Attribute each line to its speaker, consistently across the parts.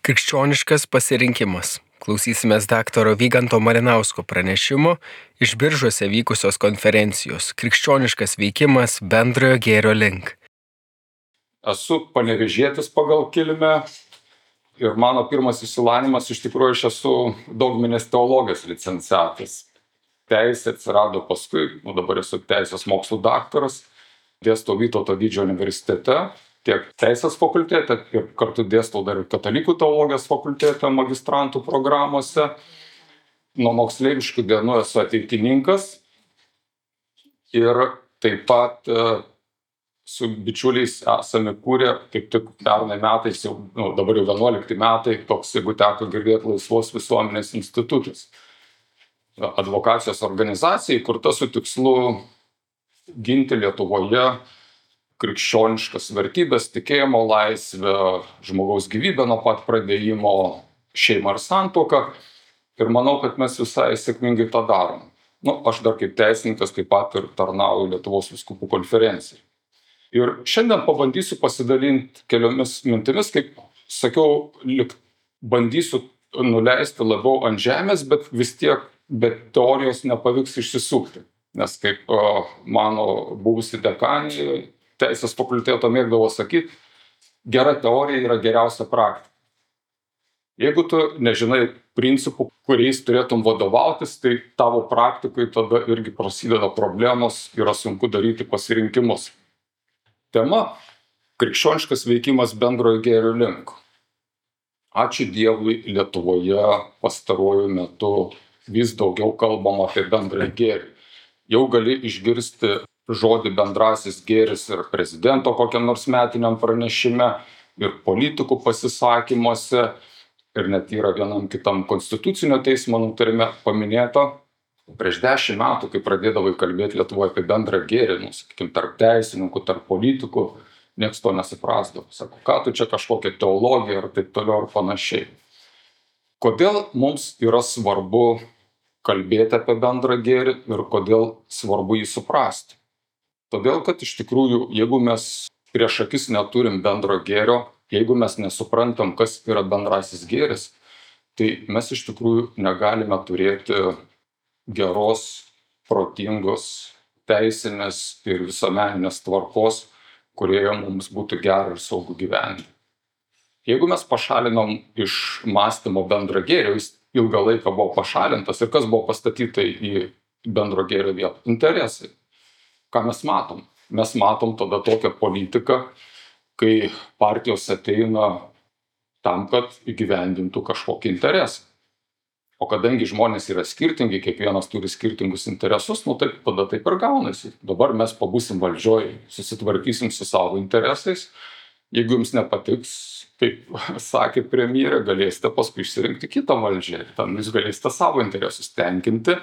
Speaker 1: Krikščioniškas pasirinkimas. Klausysimės daktaro Vyganto Malinausko pranešimo iš Biržuose vykusios konferencijos Krikščioniškas veikimas bendrojo gėrio link.
Speaker 2: Esu panevėžietis pagal kilmę ir mano pirmas išsilavinimas iš tikrųjų aš esu dogminės teologijos licenciatas. Teisė atsirado paskui, dabar esu teisės mokslų daktaras, dėstau Vytauto Didžiojo universitete, tiek teisės fakultete, ir kartu dėstau dar ir katalikų teologijos fakultete magistrantų programuose. Nuo moksleiviškų dienų esu ateitininkas ir taip pat su bičiuliais esame kūrę, kaip tik pernai metais, dabar jau 11 metai, toks, jeigu teko girdėti, Laisvos visuomenės institutas. Advokacijos organizacija įkurta su tikslu ginti Lietuvoje krikščioniškas vertybės, tikėjimo laisvę, žmogaus gyvybę nuo pat pradėjimo, šeimą ir santuoką. Ir manau, kad mes visai sėkmingai tą darom. Aš dar kaip teisininkas taip pat ir tarnauju Lietuvos vyskupų konferencijai. Ir šiandien pabandysiu pasidalinti keliomis mintimis, kaip sakiau, bandysiu nuleisti labiau ant žemės, bet vis tiek be teorijos nepavyks išsisukti. Nes kaip mano buvusi dekanė teisės fakulteto mėgdavo sakyti, gera teorija yra geriausia praktika. Jeigu tu nežinai principų, kuriais turėtum vadovautis, tai tavo praktikai tada irgi prasideda problemos, yra sunku daryti pasirinkimus. Tema – krikščioniškas veikimas bendrojo gėrio link. Ačiū Dievui, Lietuvoje pastaruoju metu vis daugiau kalbama apie bendrąjį gėrį. Jau gali išgirsti žodį bendrasis gėris ir prezidento kokiam nors metiniam pranešime, ir politikų pasisakymuose, ir net yra vienam kitam konstitucinio teismo nutarime paminėta. Prieš 10 metų, kai pradėdavai kalbėti Lietuvoje apie bendrą gėrį, sakykime, tarp teisininkų, tarp politikų, nieks to nesuprasdavo. Sako, ką tu čia kažkokia teologija ir taip toliau ir panašiai. Kodėl mums yra svarbu kalbėti apie bendrą gėrį ir kodėl svarbu jį suprasti? Todėl, kad iš tikrųjų, jeigu mes prieš akis neturim bendro gėrio, jeigu mes nesuprantam, kas yra bendrasis gėris, tai mes iš tikrųjų negalime turėti geros, protingos, teisinės ir visuomeninės tvarkos, kurioje mums būtų gera ir saugu gyventi. Jeigu mes pašalinom iš mąstymo bendrą gėrį, jis ilgą laiką buvo pašalintas ir kas buvo pastatyta į bendro gėrio vietą? Interesai. Ką mes matom? Mes matom tada tokią politiką, kai partijos ateina tam, kad įgyvendintų kažkokį interesą. O kadangi žmonės yra skirtingi, kiekvienas turi skirtingus interesus, tai tada taip ir gaunasi. Dabar mes pabūsim valdžioj, susitvarkysim su savo interesais. Jeigu jums nepatiks, kaip sakė premjerė, galėsite paskui išsirinkti kitą valdžią. Ten jūs galėsite savo interesus tenkinti.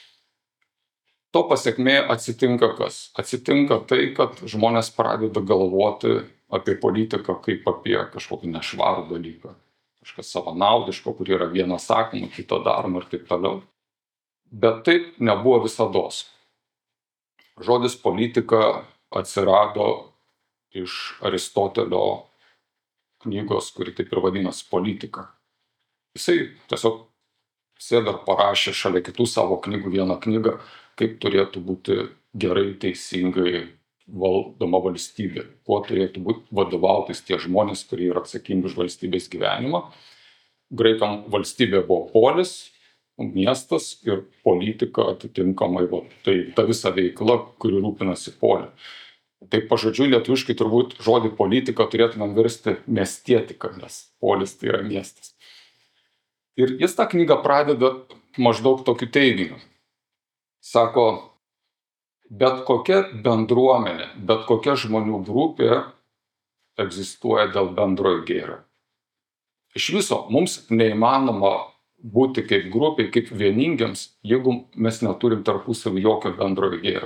Speaker 2: To pasekmė atsitinka kas? Atsitinka tai, kad žmonės pradeda galvoti apie politiką kaip apie kažkokį nešvarų dalyką. Kažkas savanaudiško, kur yra viena sakoma, kito daroma ir taip toliau. Bet taip nebuvo visados. Žodis politika atsirado iš Aristotelio knygos, kuri taip ir vadinasi Politika. Jisai tiesiog sėdo ir parašė šalia kitų savo knygų vieną knygą, kaip turėtų būti gerai, teisingai valdoma valstybė, kuo turėtų būti vadovautis tie žmonės, kurie yra atsakingi už valstybės gyvenimą. Graikam valstybė buvo polis, miestas ir politika atitinkamai, tai ta visa veikla, kuri rūpinasi polė. Tai pažodžiui lietuviškai turbūt žodį politika turėtumėm versti miestietika, nes polis tai yra miestas. Ir jis tą knygą pradeda maždaug tokiu teiginiu. Sako, bet kokia bendruomenė, bet kokia žmonių grupė egzistuoja dėl bendrojo gėrio. Iš viso mums neįmanoma būti kaip grupiai, kaip vieningiams, jeigu mes neturim tarpusavy jokio bendrojo gėrio.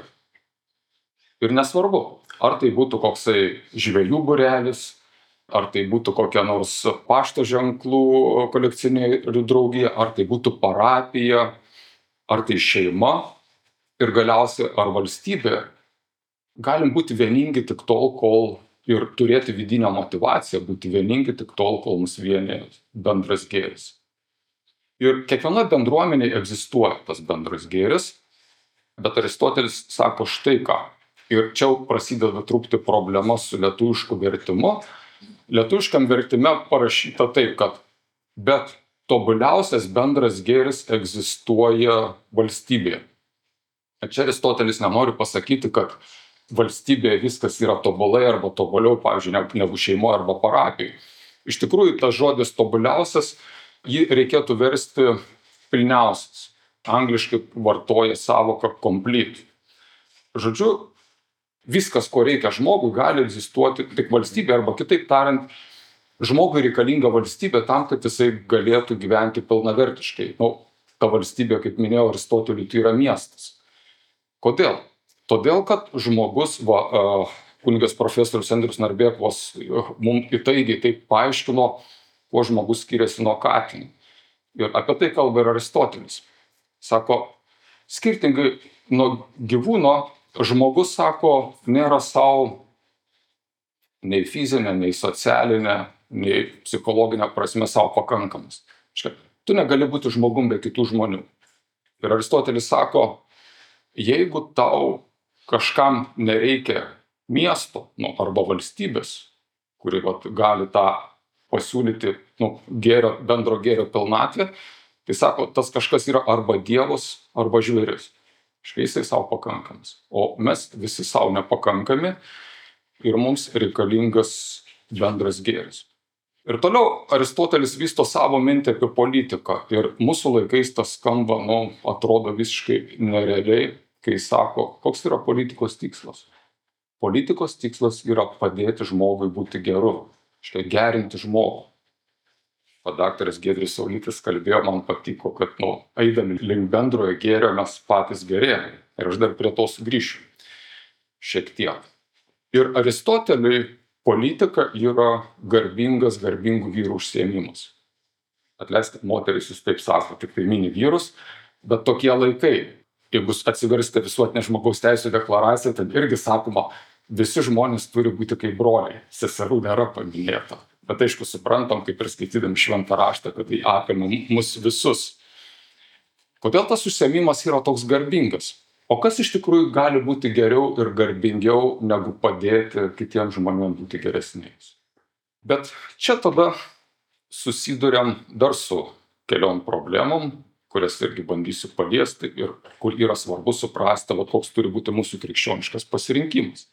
Speaker 2: Ir nesvarbu, ar tai būtų koksai žvejų būrelis, ar tai būtų kokia nors pašto ženklų kolekcionierių draugija, ar tai būtų parapija, ar tai šeima ir galiausiai ar valstybė, galim būti vieningi tik tol, kol ir turėti vidinę motyvaciją, būti vieningi tik tol, kol mus vienyje bendras gėris. Ir kiekviena bendruomenė egzistuoja tas bendras gėris, bet Aristotelis sako štai ką. Ir čia prasideda truputį problema su lietuvišku vertimu. Lietuviškam vertime parašyta taip, kad bet tobuliausias bendras gėris egzistuoja valstybėje. Ir čia Aristotelis nenori pasakyti, kad valstybėje viskas yra tobulai arba tobuliau, pavyzdžiui, negu šeimoje arba parapijoje. Iš tikrųjų, tas žodis tobuliausias, jį reikėtų versti pilniausias. Angliškai vartoja savoką complete. Žodžiu, viskas, ko reikia žmogui, gali egzistuoti tik valstybė, arba kitaip tariant, žmogui reikalinga valstybė tam, kad jisai galėtų gyventi pilnavertiškai. Ta valstybė, kaip minėjau Aristoteliui, tai yra miestas. Kodėl? Todėl, kad žmogus, kunigas profesorius Andrius Narbekovas mums įtaigiai taip paaiškino, kuo žmogus skiriasi nuo katino. Ir apie tai kalba ir Aristotelis. Sako, skirtingai nuo gyvūno, žmogus, sako, nėra savo nei fizinė, nei socialinė, nei psichologinė prasme savo pakankamas. Tu negali būti žmogum be kitų žmonių. Ir Aristotelis sako, jeigu tau kažkam nereikia miesto arba valstybės, kuri gali tą pasiūlyti bendro gėrio pilnatvę, tai sako, tas kažkas yra arba dievas, arba žvėris. Jisai savo pakankamas. O mes visi savo nepakankami ir mums reikalingas bendras gėris. Ir toliau Aristotelis vysto savo mintį apie politiką. Ir mūsų laikais tas skamba, atrodo visiškai nerealiai, kai sako, koks yra politikos tikslas. Politikos tikslas yra padėti žmogui būti geru, gerinti žmogų. Daktaras Giedrius Saulytis kalbėjo, man patiko, kad eidami link bendrojo gėrio mes patys gerėjame. Ir aš dar prie to sugrįšiu šiek tiek. Ir Aristoteliui politika yra garbingų vyrų užsiėmimas. Atleiskit, moterys, jūs taip sako, tik tai mini vyrus, bet tokie laikai. Jeigu atsiversite visuotinę žmogaus teisių deklaraciją, tad irgi sakoma, visi žmonės turi būti kaip broliai. Seserų nėra paminėta. Bet aišku, suprantam, kaip ir skaitydami šventą raštą, kad tai apima mus visus. Kodėl tas užsiėmimas yra toks garbingas? O kas iš tikrųjų gali būti geriau ir garbingiau, negu padėti kitiems žmonėms būti geresniais? Bet čia tada susiduriam dar su keliom problemom, kurias irgi bandysiu paliesti ir kur yra svarbu suprasti, koks turi būti mūsų krikščioniškas pasirinkimas.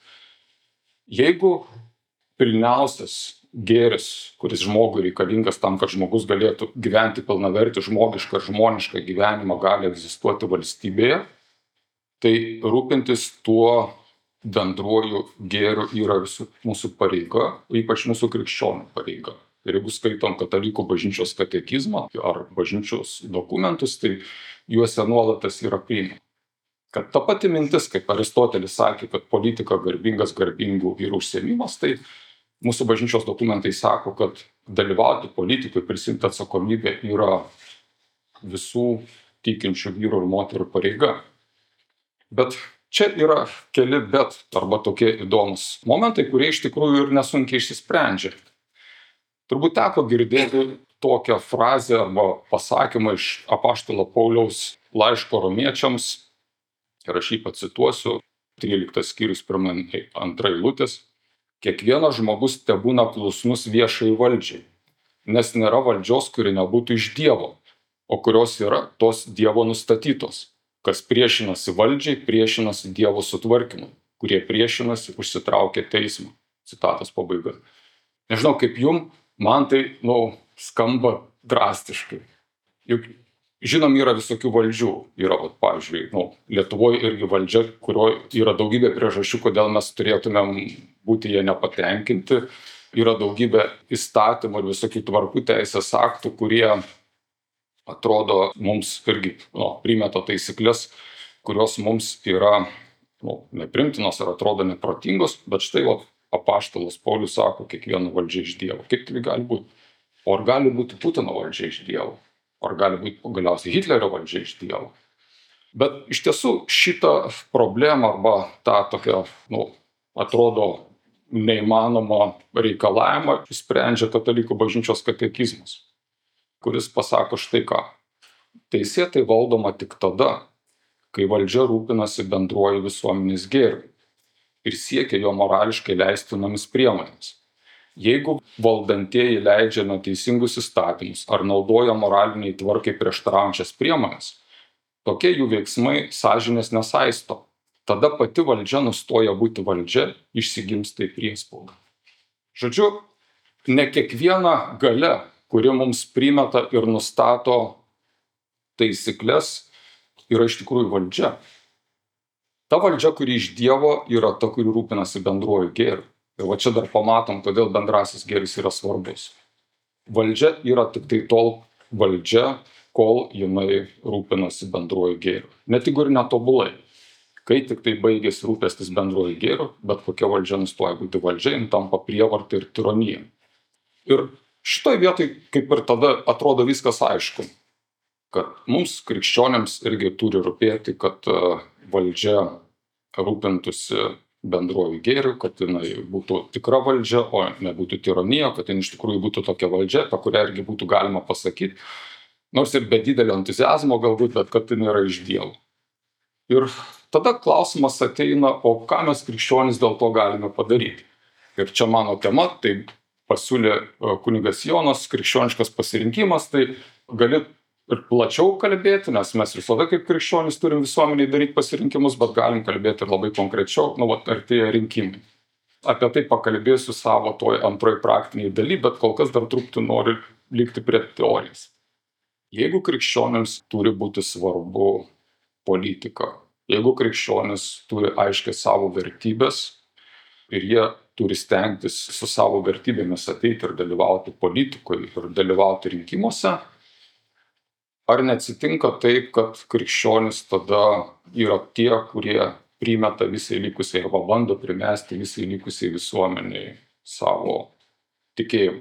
Speaker 2: Jeigu pilniausias gėris, kuris žmogui reikalingas tam, kad žmogus galėtų gyventi pilnavertį žmogišką ir žmonišką gyvenimą, gali egzistuoti valstybėje, tai rūpintis tuo bendruoju gėriu yra visų mūsų pareiga, ypač mūsų krikščionių pareiga. Ir jeigu skaitom katalikų bažnyčios katekizmą ar bažnyčios dokumentus, tai juose nuolatas yra priimama. Kad ta pati mintis, kaip Aristotelis sakė, kad politika garbingų vyrų užsiėmimas, tai mūsų bažnyčios dokumentai sako, kad dalyvauti politikoje, prisimti atsakomybę yra visų tikinčių vyrų ir moterų pareiga. Bet čia yra keli arba tokie įdomus momentai, kurie iš tikrųjų ir nesunkiai išsisprendžia. Turbūt teko girdėti tokią frazę arba pasakymą iš apaštalo Pauliaus laiško romiečiams, ir aš jį pacituosiu, 13 skyrius 1-2 eilutės. Kiekvienas žmogus tebūna klusnus viešai valdžiai, nes nėra valdžios, kuri nebūtų iš Dievo, o kurios yra tos Dievo nustatytos. Kas priešinasi valdžiai, priešinasi Dievo sutvarkymui, kurie priešinasi užsitraukia teismą. Citatos pabaiga. Nežinau, kaip jum, man tai skamba drastiškai. Juk žinom, yra visokių valdžių. Yra, pavyzdžiui, Lietuvoje irgi valdžia, kurioje yra daugybė priežasčių, kodėl mes turėtumėm būti jie nepatenkinti. Yra daugybė įstatymų ir visokių tvarkų teisės aktų, kurie atrodo mums irgi primeta taisyklės, kurios mums yra neprimtinos ar atrodo neprotingos, bet štai apaštalas Paulius sako, kiekviena valdžia iš Dievo. Kaip tai gali būti? O ar gali būti Putino valdžia iš Dievo? Ar gali būti galiausiai Hitlerio valdžia iš Dievo? Bet iš tiesų šitą problemą arba tą tokią, atrodo neįmanomą reikalavimą sprendžia Katalikų bažnyčios katekizmas, kuris pasako štai ką. Teisėtai valdoma tik tada, kai valdžia rūpinasi bendruoju visuomenės gėriu ir siekia jo morališkai leistinomis priemonėmis. Jeigu valdantieji leidžia neteisingus įstatymus ar naudoja moraliniai tvarkai prieštaraujančias priemonės, tokie jų veiksmai sąžinės nesaisto. Tada pati valdžia nustoja būti valdžia, išsigimsta į priespaudą. Žodžiu, ne kiekviena galia, kuri mums primeta ir nustato taisyklės, yra iš tikrųjų valdžia. Ta valdžia, kuri iš Dievo, yra ta, kuri rūpinasi bendruoju gėriu. Ir va čia dar pamatom, kodėl bendrasis gėris yra svarbus. Valdžia yra tik tai tol valdžia, kol jinai rūpinasi bendruoju gėriu. Net jeigu ir netobulai. Kai tik tai baigėsi rūpestis bendruoju gėriu, bet kokia valdžia nustoja būti valdžia, jin tampa prievarta ir tironija. Ir šitoj vietoj, kaip ir tada, atrodo viskas aišku, kad mums krikščionėms irgi turi rūpėti, kad valdžia rūpintųsi bendruoju gėriu, kad jinai būtų tikra valdžia, o nebūtų tironija, kad jin iš tikrųjų būtų tokia valdžia, apie kurią irgi būtų galima pasakyti, nors ir be didelio entuziazmo galbūt, bet kad jin yra iš Dievo. Ir tada klausimas ateina, o ką mes krikščionys dėl to galime padaryti. Ir čia mano tema, tai pasiūlė kunigas Jonas, krikščioniškas pasirinkimas, tai gali ir plačiau kalbėti, nes mes visada kaip krikščionys turim visuomeniai daryti pasirinkimus, bet galim kalbėti ir labai konkrečiau, artėja rinkimai. Apie tai pakalbėsiu savo toj antroji praktiniai daly, bet kol kas dar truputį noriu likti prie teorijos. Jeigu krikščionims turi būti svarbu politika, jeigu krikščionis turi aiškiai savo vertybės ir jie turi stengtis su savo vertybėmis ateiti ir dalyvauti politikoje ir dalyvauti rinkimuose, ar neatsitinka taip, kad krikščionys tada yra tie, kurie primeta visai likusiai arba bando primesti visai likusiai visuomeniai savo tikėjimą?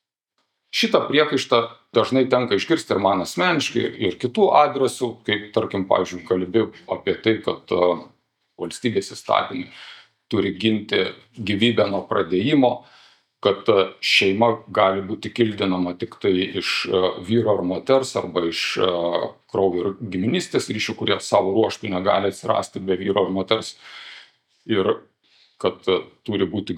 Speaker 2: Šitą priekaištą dažnai tenka išgirsti ir man asmeniškai, ir kitų adresų, kaip tarkim, pavyzdžiui, kalbėjau apie tai, kad valstybės įstatymai turi ginti gyvybę nuo pradėjimo, kad šeima gali būti kildinama tik tai iš vyro ar moters arba iš kraujo ir giminystės ryšių, kurie savo ruožtų negali atsirasti be vyro ar moters, ir kad turi būti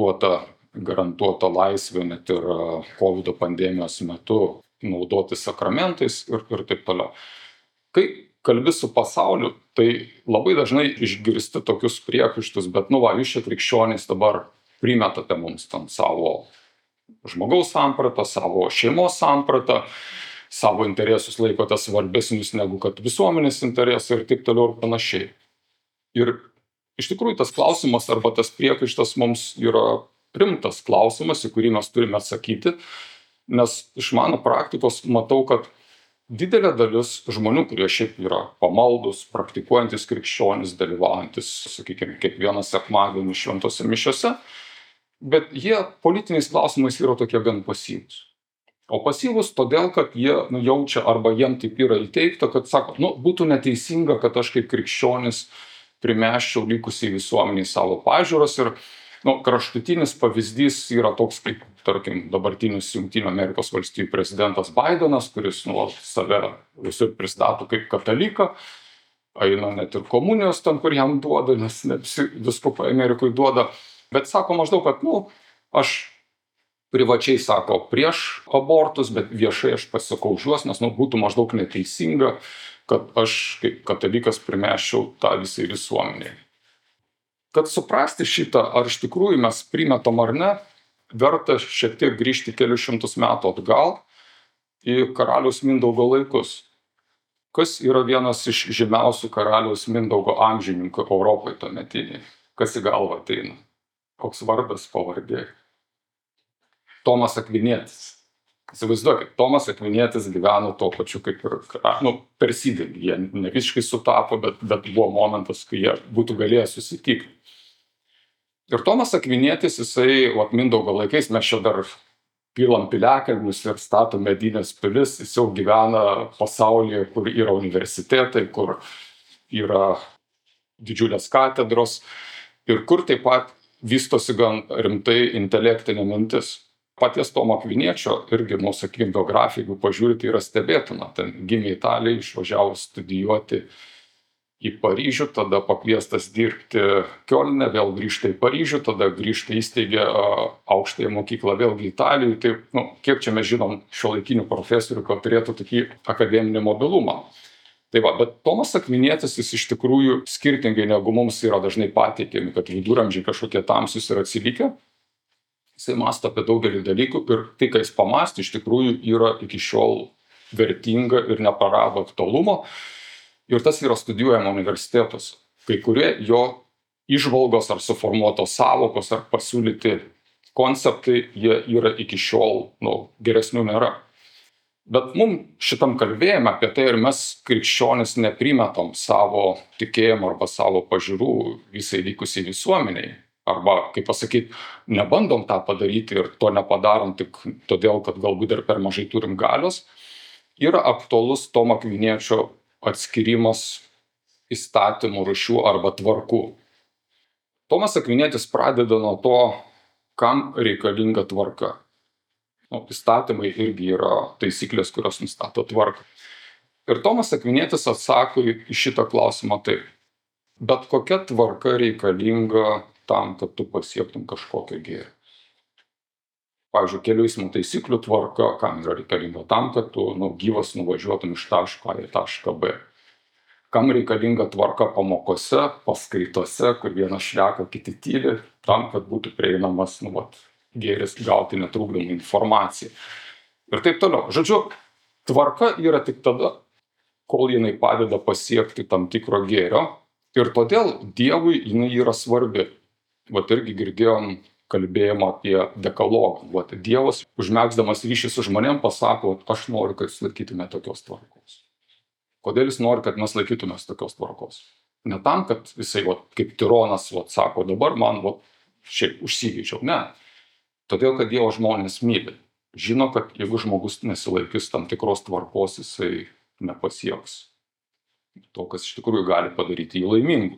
Speaker 2: garantuota laisvė net ir COVID pandemijos metu naudoti sakramentais ir taip toliau. Kai kalbi su pasauliu, tai labai dažnai išgirsti tokius priekaištus, bet jūs čia krikščionys dabar primetate mums ten savo žmogaus sampratą, savo šeimos sampratą, savo interesus laikote svarbesnius negu kad visuomenės interesai ir taip toliau ir panašiai. Ir iš tikrųjų tas klausimas arba tas priekaištas mums yra rimtas klausimas, į kurį mes turime atsakyti, nes iš mano praktikos matau, kad didelė dalis žmonių, kurie šiaip yra pamaldus, praktikuojantis krikščionys, dalyvaujantis, sakykime, kiekvieną sekmadienį šventose mišiose, bet jie politiniais klausimais yra tokie gan pasyvūs. O pasyvūs todėl, kad jie jaučia arba jiem taip yra įteikta, kad sako, būtų neteisinga, kad aš kaip krikščionis primesčiau likusiai visuomeniai savo pažiūras. Ir kraštutinis pavyzdys yra toks kaip, tarkim, dabartinis Jungtinių Amerikos valstijų prezidentas Bidenas, kuris save visur pristato kaip kataliką, eina net ir komunijos ten, kur jam duoda, nes ne visi vyskupai Amerikoje duoda. Bet sako maždaug, kad aš privačiai sako prieš abortus, bet viešai aš pasisakau už juos, nes būtų maždaug neteisinga, kad aš kaip katalikas primesčiau tą visai visuomeniai. Kad suprasti šitą, ar iš tikrųjų mes primetam ar ne, verta šiek tiek grįžti kelius šimtus metų atgal į karaliaus Mindaugo laikus. Kas yra vienas iš žymiausių karaliaus Mindaugo amžininkų Europoje tuometiniai? Kas į galvą ateina? Koks vardas, pavardė? Tomas Akvinietis. Įsivaizduokit, Tomas Akvinietis gyveno tuo pačiu kaip ir persidengi. Jie ne visiškai sutapo, bet buvo momentas, kai jie būtų galėję susitikti. Ir Tomas Akvinietis, jisai, Mindaugo laikais, mes čia dar pilam piliakalnius ir statom medinės pilis, jis jau gyvena pasaulyje, kur yra universitetai, kur yra didžiulės katedros ir kur taip pat vystosi gan rimtai intelektinė mintis. Paties Tomo Akviniečio irgi, sakykime, biografija, jeigu pažiūrėti, yra stebėtina. Ten gimė Italijai, išvažiavo studijuoti į Paryžių, tada pakviestas dirbti Kiolne, vėl grįžta į Paryžių, tada grįžta įsteigė aukštąją mokyklą vėlgi Italijoje. Tai, kiek čia mes žinom šiuolaikinių profesorių, kad turėtų tokį akademinį mobilumą. Tai va, bet Tomas Akvinietis, jis iš tikrųjų skirtingai negu mums yra dažnai pateikiami, kad viduramžiai kažkokie tamsūs ir atsilikę. Jisai mąsto apie daugelį dalykų ir tai, ką jis pamąstė, iš tikrųjų yra iki šiol vertinga ir neprarado aktualumo. Ir tas yra studijuojama universitetuose. Kai kurie jo įžvalgos ar suformuotos sąvokos ar pasiūlyti konceptai, jie yra iki šiol, geresnių nėra. Bet mums šitam kalbėjime apie tai, ir mes krikščionis neprimetam savo tikėjimo arba savo pažiūrų visai likusiai visuomeniai. Arba, kaip pasakyti, nebandom tą padaryti ir to nepadarom tik todėl, kad galbūt dar per mažai turim galios, yra aktualus Tomo Akviniečio atskirimas įstatymų rūšių arba tvarkų. Tomas Akvinietis pradeda nuo to, kam reikalinga tvarka. Įstatymai irgi yra taisyklės, kurios nustato tvarką. Ir Tomas Akvinietis atsako į šitą klausimą taip. Bet kokia tvarka reikalinga tam, kad tu pasiektum kažkokią gėrį. Pavyzdžiui, kelių eismo taisyklių tvarka, kam yra reikalinga tam, kad tu gyvas nuvažiuotum iš taško A į tašką B. Kam reikalinga tvarka pamokose, paskaitose, kur vienas šneka, kiti tyli, tam, kad būtų prieinamas gėris gauti netrukdomą informaciją. Ir taip toliau. Žodžiu, tvarka yra tik tada, kol jinai padeda pasiekti tam tikro gėrio. Ir todėl Dievui jinai yra svarbi. Irgi girdėjom kalbėjimą apie dekalogą. Dievas, užmegzdamas ryšį su žmonėm, pasako, aš noriu, kad jūs laikytume tokios tvarkos. Kodėl jis nori, kad mes laikytumės tokios tvarkos? Ne tam, kad jisai kaip tironas sako, dabar man šiaip užsigeičiau. Ne. Todėl, kad Dievo žmonės myli. Žino, kad jeigu žmogus nesilaikys tam tikros tvarkos, jisai nepasieks to, kas iš tikrųjų gali padaryti jį laimingu.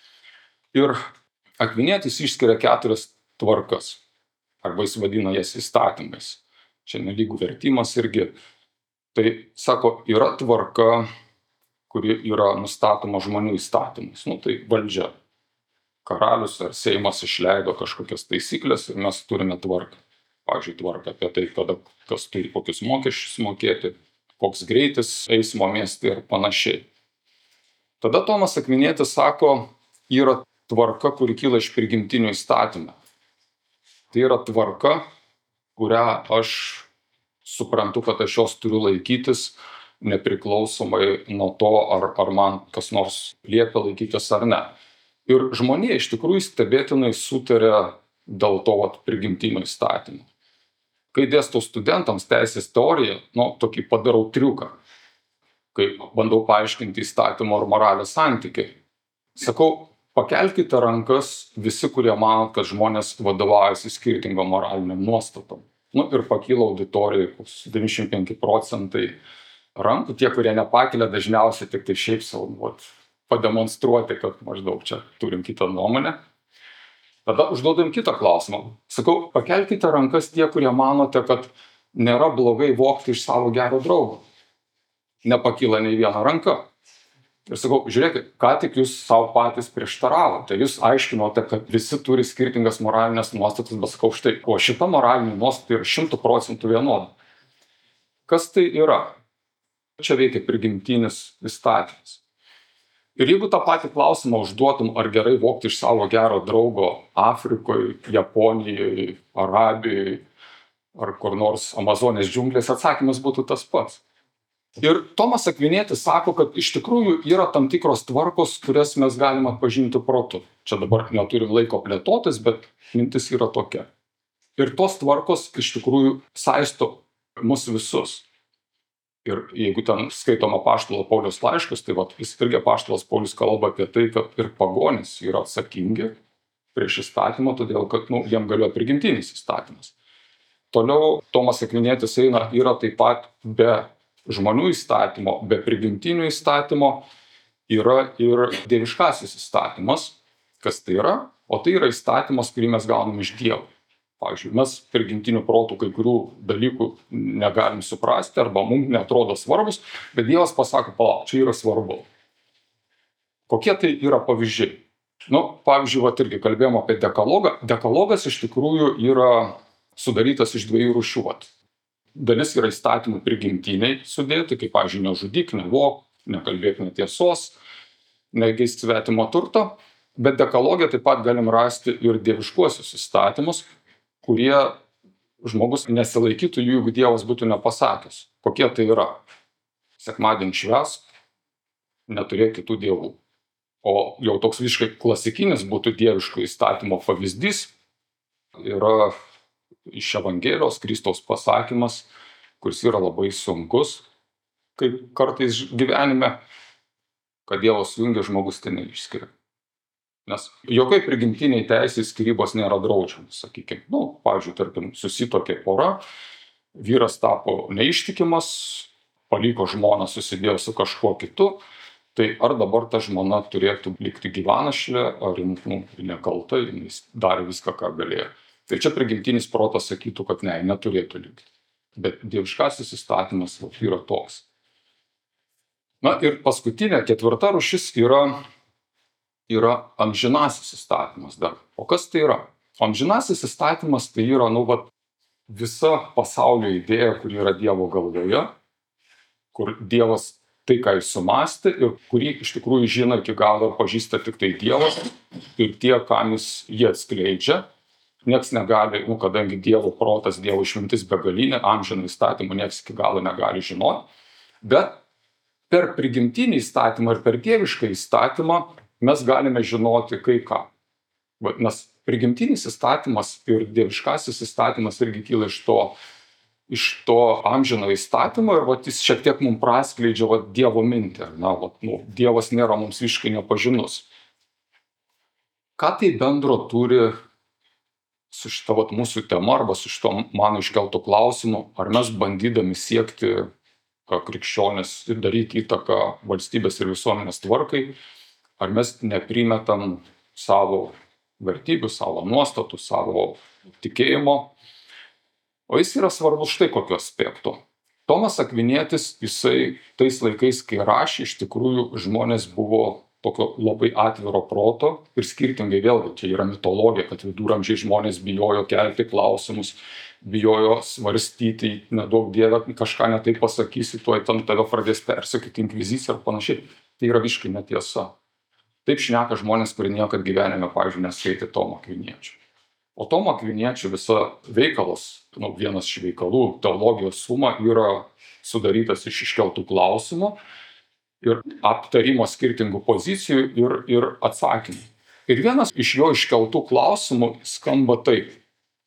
Speaker 2: Ir Akvinietis išskiria 4 tvarkas, arba jis vadina jas įstatymais. Čia nelygų vertimas irgi. Tai sako, yra tvarka, kuri yra nustatoma žmonių įstatymais. Tai valdžia. Karalius ar Seimas išleido kažkokias taisyklės ir mes turime tvarką. Pavyzdžiui, tvarką apie tai, kada kas turi kokius mokesčius mokėti, koks greitis eismo mieste ir panašiai. Tada Tomas Akvinietis sako, yra tvarka, kuri kyla iš prigimtinių įstatymų. Tai yra tvarka, kurią aš suprantu, kad aš jos turiu laikytis, nepriklausomai nuo to, ar man kas nors liepia laikytis ar ne. Ir žmonija iš tikrųjų stebėtinai sutarė dėl to prigimtinių įstatymų. Kai dėstau studentams teisės teoriją, tokį padarau triuką, kai bandau paaiškinti įstatymo ir moralės santykį. Sakau, pakelkite rankas visi, kurie mano, kad žmonės vadovaujasi skirtingom moraliniam nuostatom. Ir pakyla auditorijai 95% rankų. Tie, kurie nepakelia, dažniausiai tik tai šiaip savo pademonstruoti, kad maždaug čia turim kitą nuomonę. Tada užduodam kitą klausimą. Sakau, pakelkite rankas tie, kurie manote, kad nėra blogai vogti iš savo gero draugo. Nepakyla nei viena ranka. Ir sakau, žiūrėkit, ką tik jūs savo patys prieštaravote. Jūs aiškinote, kad visi turi skirtingas moralinės nuostatas, bet sakau, štai, o šita moralinė nuostata yra 100% vienoda. Kas tai yra? Čia veikia prigimtinis įstatymas. Ir jeigu tą patį klausimą užduotum, ar gerai vogti iš savo gero draugo Afrikoje, Japonijoje, Arabijoje ar kur nors Amazonės džiunglės, atsakymas būtų tas pats. Ir Tomas Akvinietis sako, kad iš tikrųjų yra tam tikros tvarkos, kurias mes galime atpažinti protu. Čia dabar neturim laiko plėtotis, bet mintis yra tokia. Ir tos tvarkos iš tikrųjų saisto mus visus. Ir jeigu ten skaitom apaštalo Pauliaus laiškus, tai jis irgi apaštalas Paulius kalba apie tai, kad ir pagonys yra atsakingi prieš įstatymą, todėl kad jiem galioja prigimtinis įstatymas. Toliau Tomas Akvinietis yra taip pat be žmonių įstatymo, be prigimtinių įstatymo yra ir dieviškasis įstatymas. Kas tai yra? o tai yra įstatymas, kurį mes gauname iš Dievo. Pavyzdžiui, mes prigimtiniu protu kai kurių dalykų negalim suprasti arba mums netrodo svarbus, bet Dievas pasako, palauk, čia yra svarbu. Kokie tai yra pavyzdžiai? Pavyzdžiui, irgi kalbėjom apie dekalogą. Dekalogas iš tikrųjų yra sudarytas iš 2 rūšių. Dalis yra įstatymų prigimtiniai sudėti, kaip, pavyzdžiui, nežudyk, nevok, nekalbėk netiesos, negeisk svetimo turto, bet dekalogę taip pat galim rasti ir dieviškuosius įstatymus, kurie žmogus nesilaikytų jų, jeigu Dievas būtų nepasakęs. Kokie tai yra? Sekmadienį švęsk, neturėk kitų dievų. O jau toks visiškai klasikinis būtų dieviško įstatymo pavyzdys yra iš Evangelijos Kristaus pasakymas, kuris yra labai sunkus, kaip kartais gyvenime, kad Dievas sujungia, žmogus tai neišskiria. Nes jokiai prigimtiniai teisės skyrybos nėra draudžiamas, sakykime. Pavyzdžiui, tarkim, susituokė pora, vyras tapo neištikimas, paliko žmoną, susidėjo su kažkuo kitu, tai ar dabar ta žmona turėtų likti gyvanašlė, ar nekalta, jis darė viską, ką galėjo. Tai čia prigimtinis protas sakytų, kad ne, neturėtų likti. Bet dieviškasis įstatymas yra toks. Ir paskutinė, 4 rūšis yra amžinasis įstatymas dar. O kas tai yra? Amžinasis įstatymas tai yra, visa pasaulio idėja, kuri yra Dievo galvoje, kur Dievas tai, ką jis sumastė ir kurį iš tikrųjų žino iki galo ir pažįsta tik tai Dievas ir tie, kam jį atskleidžia. Niekas negali, kadangi Dievo protas, Dievo išmintis begalinė, amžiną įstatymą niekas iki galo negali žinoti. Bet per prigimtinį įstatymą ir per dievišką įstatymą mes galime žinoti kai ką. Nes prigimtinis įstatymas ir dieviškasis įstatymas irgi kyla iš to amžino įstatymo ir jis šiek tiek mums praskleidžia Dievo mintį. Dievas nėra mums visiškai nepažinus. Ką tai bendro turi su šita mūsų tema arba su šito mano iškeltų klausimų, ar mes bandydami siekti krikščionės ir daryti įtaką valstybės ir visuomenės tvarkai, ar mes neprimetam savo vertybių, savo nuostatų, savo tikėjimo. O jis yra svarbus štai kokiu aspektu. Tomas Akvinietis, jisai tais laikais, kai rašė, iš tikrųjų žmonės buvo tokio labai atviro proto ir skirtingai vėlgi, čia yra mitologija, kad viduramžiai žmonės bijojo kelti klausimus, bijojo svarstyti, nedaug Dieve, kažką ne taip pasakysi, tuoj tave pradės persekioti inkvizicija ir panašiai. Tai yra visiškai netiesa. Taip šneka žmonės, kurie niekad gyvenime, pavyzdžiui, neskaitė Tomo Akviniečio. O Tomo Akviniečio visa veikalas, vienas iš veikalų, teologijos suma, yra sudarytas iš iškeltų klausimų ir aptarimo skirtingų pozicijų ir atsakymų. Ir vienas iš jo iškeltų klausimų skamba taip.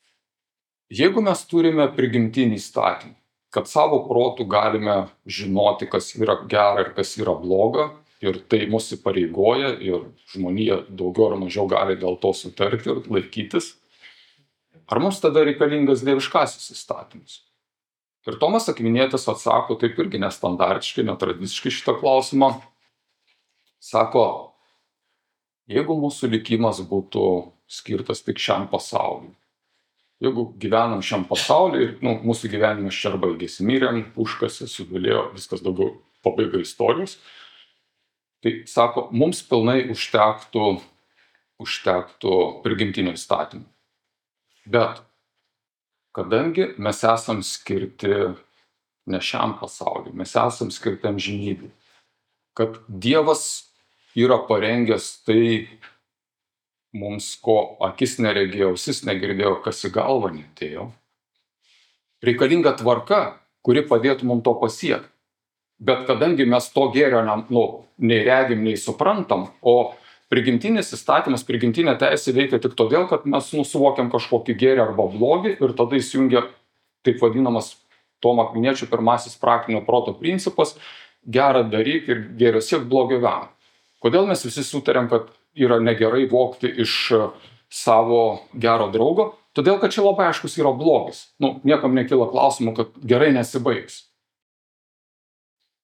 Speaker 2: Jeigu mes turime prigimtinį įstatymą, kad savo protu galime žinoti, kas yra gera ir kas yra bloga, ir tai mus įpareigoja, ir žmonija daugiau ar mažiau gali dėl to sutarti ir laikytis, ar mums tada reikalingas dieviškasis įstatymas? Ir Tomas Akvinietis atsako taip irgi nestandartiškai, netradiciškai šitą klausimą. Sako, jeigu mūsų likimas būtų skirtas tik šiam pasauliui, jeigu gyvenam šiam pasauliui ir mūsų gyvenimas čia baigėsi, mirėm, užkasė, sudulėjo, viskas daugiau pabaiga istorijos, tai sako, mums pilnai užtektų prigimtinio įstatymų. Bet kadangi mes esam skirti ne šiam pasauliui, mes esam skirti amžinybei, kad Dievas yra parengęs tai mums, ko akis neregėjo, ausis negirdėjo, kas į galvą neatėjo. Reikalinga tvarka, kuri padėtų mums to pasiekti. Bet kadangi mes to gėrio nei regim, nei suprantam, o prigimtinis įstatymas, prigimtinė teisė veikia tik todėl, kad mes suvokiam kažkokį gėrį arba blogį ir tada įsijungia taip vadinamas Tomo Akviniečio pirmasis praktinio proto principas – gerą daryk ir gėrio siek, blogio venk. Kodėl mes visi sutarėm, kad yra negerai vogti iš savo gero draugo? Todėl, kad čia labai aiškus yra blogis. Niekam nekyla klausimų, kad gerai nesibaigs.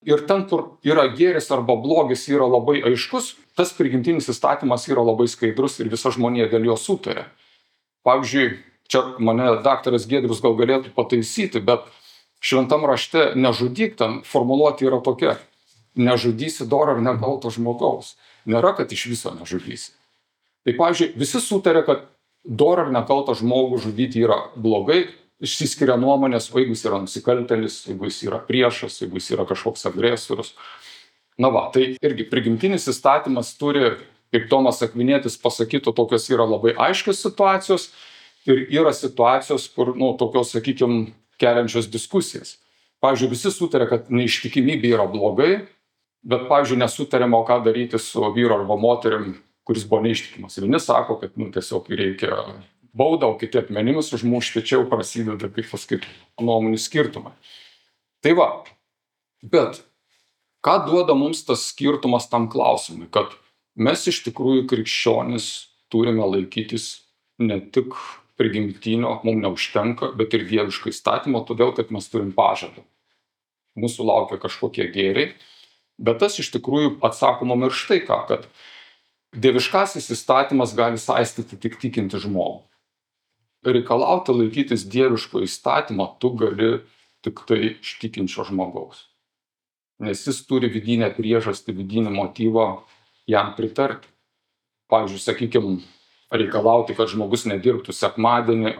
Speaker 2: Ir ten, kur yra gėris arba blogis, yra labai aiškus, tas prigimtinis įstatymas yra labai skaidrus ir visa žmonija dėl jo sutarė. Pavyzdžiui, čia mane daktaras Giedrius gal galėtų pataisyti, bet šventam rašte nežudyk, ten formuluotė yra tokia: nežudysi dorą ar nekalto žmogaus. Nėra, kad iš viso nežudysi. Tai, pavyzdžiui, visi sutarė, kad dorą ar nekaltą žmogų žudyti yra blogai, išsiskiria nuomonės, jeigu jis yra nusikaltėlis, jeigu jis yra priešas, jeigu jis yra kažkoks agresorius. Na va, tai irgi prigimtinis įstatymas turi, kaip Tomas Akvinietis pasakytų, tokios yra labai aiškios situacijos ir yra situacijos, kur, tokios, sakykime, keliančios diskusijas. Pavyzdžiui, visi sutarė, kad neištikimybė yra blogai, bet, pavyzdžiui, nesutarėme, ką daryti su vyru arba moterim, kuris buvo neištikimas. Vieni sako, kad tiesiog reikia baudą, o kiti atmenimus užmušti, čia jau prasideda, kaip pasakyti, nuomonių skirtumai. Tai va, bet ką duoda mums tas skirtumas tam klausimui, kad mes iš tikrųjų krikščionys turime laikytis ne tik prigimtinio, mums neužtenka, bet ir dieviško įstatymo, todėl kad mes turim pažadą. Mūsų laukia kažkokie gėriai, bet tas iš tikrųjų atsako mum ir štai ką, kad dieviškasis įstatymas gali saistyti tik tikinti žmogų. Reikalauti laikytis dieviško įstatymo tu gali tik tai iš tikinčio žmogaus. Nes jis turi vidinę priežastį, vidinį motyvą jam pritarti. Pavyzdžiui, sakykime, reikalauti, kad žmogus nedirbtų sekmadienį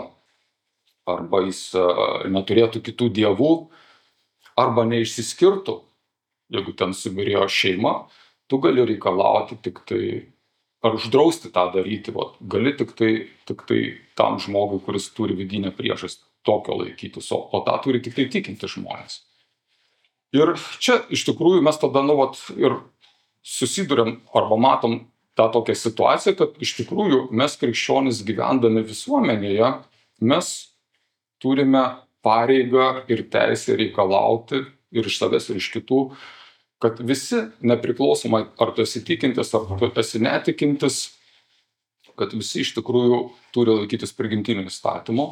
Speaker 2: arba jis neturėtų kitų dievų, arba neišsiskirtų, jeigu ten subyrėjo šeima, tu gali reikalauti tik tai, ar uždrausti tą daryti, gali tik tai tam žmogui, kuris turi vidinę priežastį, tokio laikytis, o tą turi tik tai tikinti žmonės. Ir čia iš tikrųjų mes tada ir susiduriam arba matom tą tokią situaciją, kad iš tikrųjų mes krikščionys gyvendami visuomenėje, mes turime pareigą ir teisę reikalauti ir iš savęs, ir iš kitų, kad visi, nepriklausomai ar tu esi tikintis, ar tu esi netikintis, kad visi iš tikrųjų turi laikytis prigimtinio įstatymo.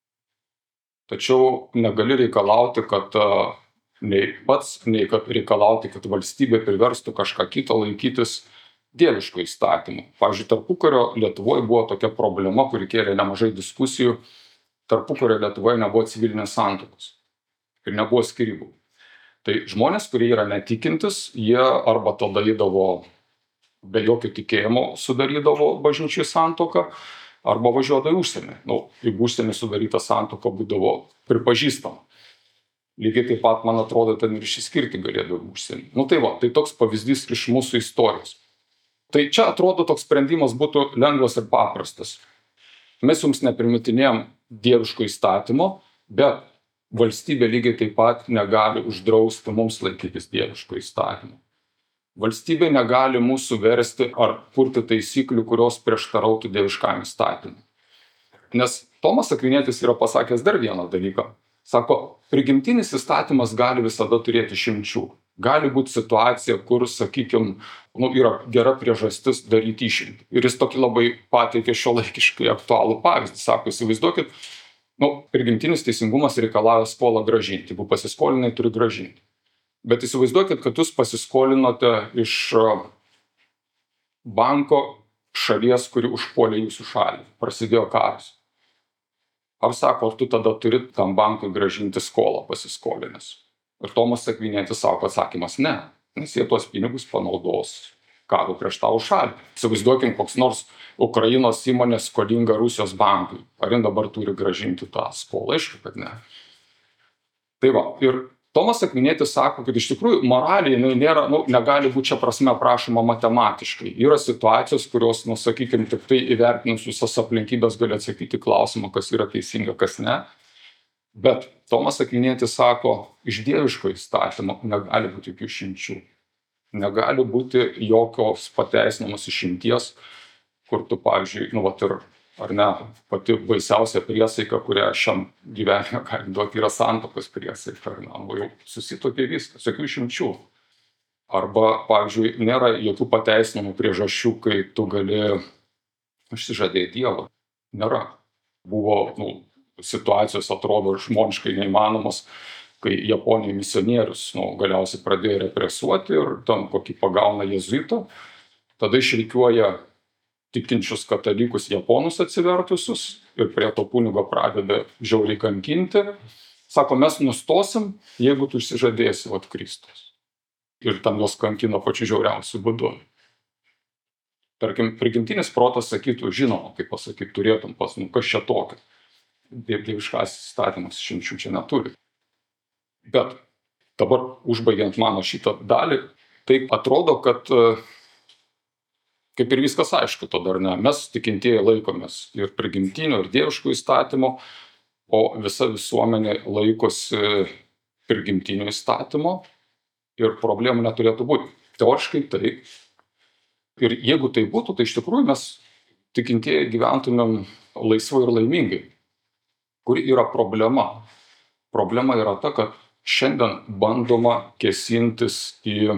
Speaker 2: Tačiau negali reikalauti, kad nei pats, nei kad reikalauti, kad valstybė priverstų kažką kitą laikytis dieviško įstatymo. Pavyzdžiui, tarpukario Lietuvoje buvo tokia problema, kuri kėlė nemažai diskusijų. Tarpukario Lietuvoje nebuvo civilinės santuokos ir nebuvo skyrybų. Tai žmonės, kurie yra netikintis, jie arba tada eidavo be jokio tikėjimo, sudarydavo bažnyčiai santuoką, arba važiuodavo į užsienį. Jeigu užsienį sudaryta santuoka būdavo pripažįstama. Lygiai taip pat, man atrodo, ten ir išsiskirti galėdavo užsienį. Tai toks pavyzdys iš mūsų istorijos. Tai čia atrodo toks sprendimas būtų lengvas ir paprastas. Mes jums neprimetinėjom dieviško įstatymo, bet valstybė lygiai taip pat negali uždrausti mums laikytis dieviško įstatymo. Valstybė negali mūsų versti ar kurti taisyklių, kurios prieštarautų dieviškam įstatymui. Nes Tomas Akvinietis yra pasakęs dar vieną dalyką. Sako, prigimtinis įstatymas gali visada turėti išimčių. Gali būti situacija, kur, sakykime, yra gera priežastis daryti išimtį. Ir jis tokį labai pateikė šiuolaikiškai aktualų pavyzdį. Sako, įsivaizduokit, prigimtinis teisingumas reikalauja skolą grąžinti. Jeigu pasiskolinai, turi grąžinti. Bet įsivaizduokit, kad jūs pasiskolinote iš banko šalies, kuri užpuolė jūsų šalį. Prasidėjo karas. Ar sako, ar tu tada turi tam bankui grąžinti skolą pasiskolinęs? Ir Tomas Akvinietis sako, atsakymas ne, nes jie tuos pinigus panaudos karui prieš tavo šalį. Įsivaizduokim, koks nors Ukrainos įmonė skolinga Rusijos bankui. Ar jin dabar turi grąžinti tą skolą? Aišku, kad ne. Tai va, ir Tomas Akvinietis sako, kad iš tikrųjų moralė nėra, negali būti čia prasme aprašoma matematiškai. Yra situacijos, kurios, sakykime, tik tai įvertinus visas aplinkybės gali atsakyti klausimą, kas yra teisinga, kas ne. Bet Tomas Akvinietis sako, iš dieviško įstatymo negali būti jokių išimčių. Negali būti jokios pateisinamos išimties, kur tu, pavyzdžiui, ir ar ne, pati baisiausia priesaika, kurią šiam gyvenime gali duoti, yra santuokos priesaika. Jau susituokė viskas, jokių išimčių. Arba, pavyzdžiui, nėra jokių pateisinamų priežasčių, kai tu gali išsižadėti Dievą. Nėra. Buvo situacijos, atrodo, žmoniškai neįmanomos, kai Japonijai misionierius galiausiai pradėjo represuoti ir tam kokį pagauna jėzuitą, tada išrikiuoja tikinčius katalikus japonus atsivertusius ir prie to kunigo pradeda žiauriai kankinti. Sako, mes nustosim, jeigu tu išsižadėsi Kristus. Ir tam juos kankino pačiu žiauriausiu būdu. Tarkim, prigimtinis protas sakytų, žinoma, kaip pasakyti, turėtum kas čia tokio. Dieviškasis įstatymas išimčių čia neturi. Bet dabar, užbaigiant mano šitą dalį, tai atrodo, kad kaip ir viskas aišku, to dar ne. Mes tikintieji laikomės ir prigimtinio, ir dieviško įstatymo, o visa visuomenė laikosi prigimtinio įstatymo ir problemų neturėtų būti. Teoriškai taip. Ir jeigu tai būtų, tai iš tikrųjų mes tikintieji gyventumėm laisvai ir laimingai. Kuri yra problema? Problema yra ta, kad šiandien bandoma kėsintis ir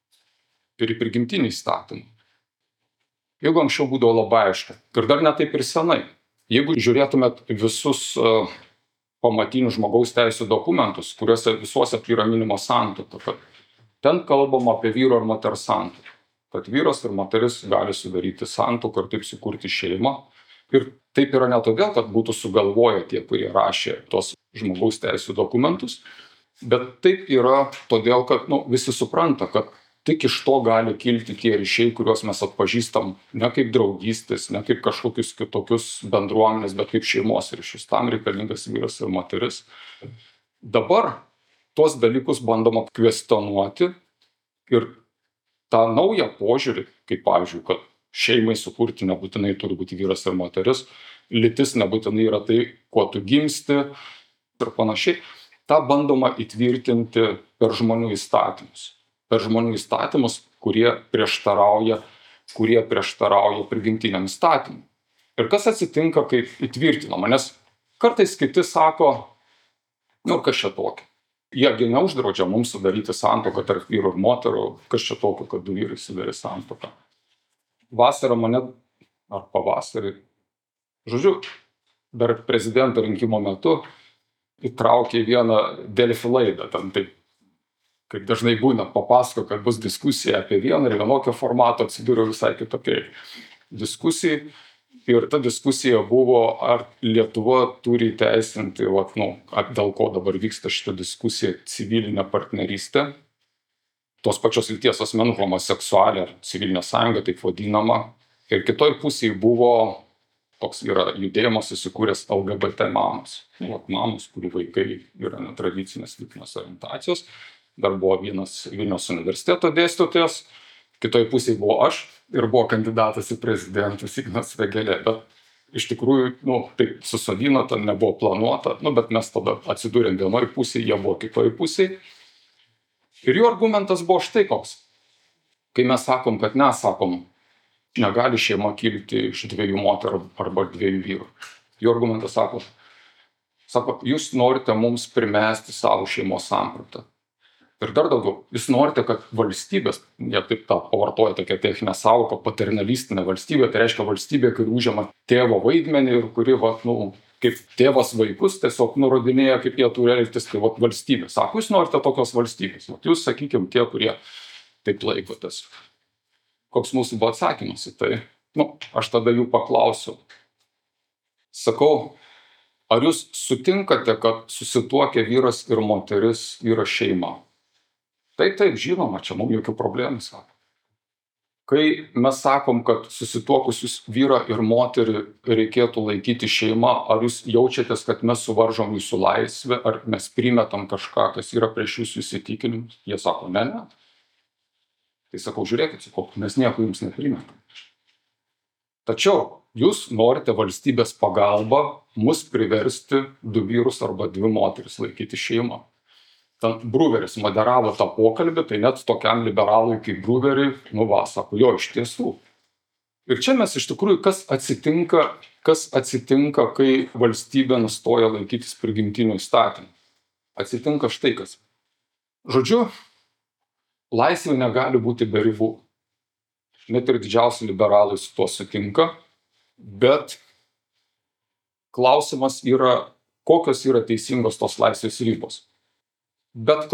Speaker 2: į prigimtinį įstatymą. Jeigu anksčiau būdavo labai aišku, ir dar ne taip ir senai, jeigu žiūrėtumėt visus pamatinius žmogaus teisų dokumentus, kuriuose visuose yra minima santuoka, kad ten kalbama apie vyro ir moters santuoką, kad vyras ir moteris gali sudaryti santuoką ir taip sukurti šeimą. Ir taip yra ne todėl, kad būtų sugalvoję tie, kurie rašė tos žmogaus teisų dokumentus, bet taip yra todėl, kad visi supranta, kad tik iš to gali kilti tie ryšiai, kuriuos mes atpažįstam ne kaip draugystės, ne kaip kažkokius kitokius bendruomenės, bet kaip šeimos ryšius. Tam reikalingas vyras ir moteris. Dabar tuos dalykus bandoma kvestionuoti ir tą naują požiūrį, kaip pavyzdžiui, kad šeimai sukurti nebūtinai turi būti vyras ir moteris, lytis nebūtinai yra tai, kuo tu gimsti ir panašiai, tą bandoma įtvirtinti per žmonių įstatymus. Per žmonių įstatymus, kurie prieštarauja prigimtiniam įstatymui. Ir kas atsitinka, kaip įtvirtinama? Nes kartais kiti sako, kas čia tokio? Jiegi neuždraudžia mums sudaryti santuoką tarp vyrų ir moterų, kas čia tokio, kad du vyrai sudarė santuoką. Vasarą mane, ar pavasarį, dar prezidento rinkimo metu įtraukė vieną Delfi laidą, ten taip, kaip dažnai būna, papasako, kad bus diskusija apie vieną ir vienokio formato, atsidūriau visai kitokiai diskusijai. Ir ta diskusija buvo, ar Lietuva turi įteisinti, dėl ko dabar vyksta šita diskusija, civilinę partnerystę, tos pačios lyties asmenų homoseksualią ar civilinę sąjungą, taip vadinama. Ir kitoj pusėje buvo, toks yra judėjimas susikūręs LGBT mamos. Mamos, kurių vaikai yra netradicinės lytinės orientacijos. Dar buvo vienas Vilniaus universiteto dėstytojas, kitoj pusėje buvo aš ir buvo kandidatas į prezidentus Ignas Vėgėlė. Bet iš tikrųjų, tai susodino, ten nebuvo planuota, bet mes tada atsidūrėm vienoj pusėje, jie buvo kitoj pusėje. Ir jų argumentas buvo štai koks. Kai mes sakom, kad nesakom, negali šeima kilti iš 2 moterų arba 2 vyrų. Jų argumentas sako, jūs norite mums primesti savo šeimos sampratą. Ir dar daugiau, jūs norite, kad valstybės, jie taip tą pavartoja tokią techninę sąvoką, paternalistinė valstybė, tai reiškia valstybė, kuri užima tėvo vaidmenį ir kuri, kaip tėvas vaikus tiesiog nurodinėja, kaip jie turi elgtis, tai valstybė. Sako, jūs norite tokios valstybės. Jūs, sakykime, tie, kurie taip laikotės. Koks mūsų buvo atsakymas į tai? Aš tada jų paklausiau. Sakau, ar jūs sutinkate, kad susituokę vyras ir moteris yra šeima? Taip, žinoma, čia mums jokių problemų, sako. Kai mes sakom, kad susituokusius vyrą ir moterį reikėtų laikyti šeima, ar jūs jaučiatės, kad mes suvaržom jūsų laisvę, ar mes primetam kažką, kas yra prieš jūsų įsitikinimus? Jie sako, ne. Tai sakau, žiūrėkit, mes nieko jums neprimetam. Tačiau jūs norite valstybės pagalba mus priversti 2 vyrus arba 2 moteris laikyti šeimą. Ten Bruveris moderavo tą pokalbį, tai net tokiam liberalui kaip Bruveriui, sako, jo, iš tiesų. Ir čia mes iš tikrųjų, kas atsitinka, kai valstybė nustoja laikytis prigimtinių įstatymų. Atsitinka štai kas. Žodžiu, laisvė negali būti be ribų. Net ir didžiausi liberalai su tuo sutinka, bet klausimas yra, kokios yra teisingos tos laisvės ribos. bet